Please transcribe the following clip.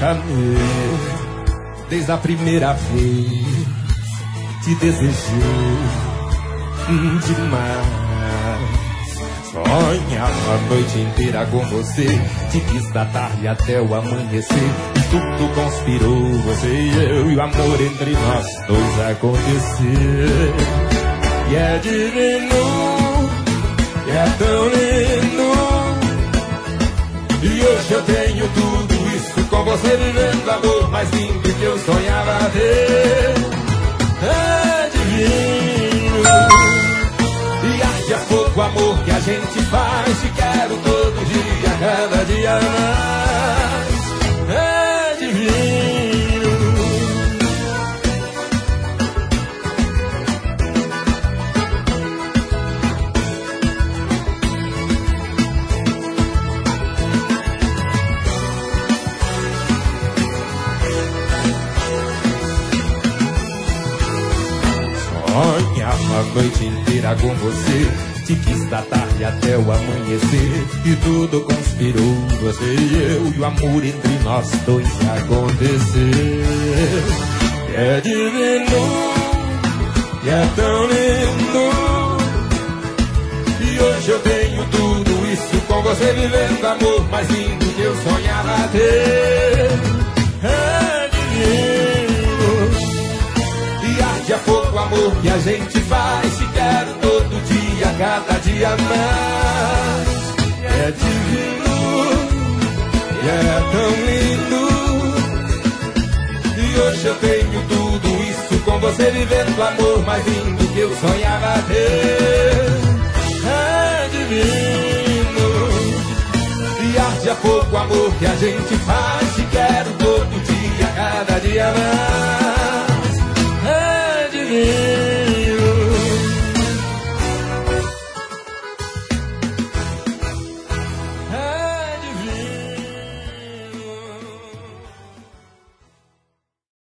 amei desde a primeira vez. Te desejei demais. Sonhava a noite inteira com você. Te quis da tarde até o amanhecer. E tudo conspirou, você e eu. E o amor entre nós dois acontecer. E é divino, e é tão lindo. E hoje eu tenho tudo isso com você, vivendo amor mais lindo que eu sonhava ter. É divino. E arde a fogo o amor que a gente faz. Te quero todo dia, cada dia mais. É divino. Sonhava a noite inteira com você. Te quis da tarde até o amanhecer. E tudo conspirou, você e eu. E o amor entre nós dois acontecer. É divino, e é tão lindo. E hoje eu tenho tudo isso com você, vivendo amor mais lindo que eu sonhava ter. É divino. E arde a fogo o amor que a gente faz. Te quero todo dia, cada dia mais. É divino, e é tão lindo. E hoje eu tenho tudo isso com você, vivendo o amor mais lindo que eu sonhava ter. É divino. E arde a fogo o amor que a gente faz.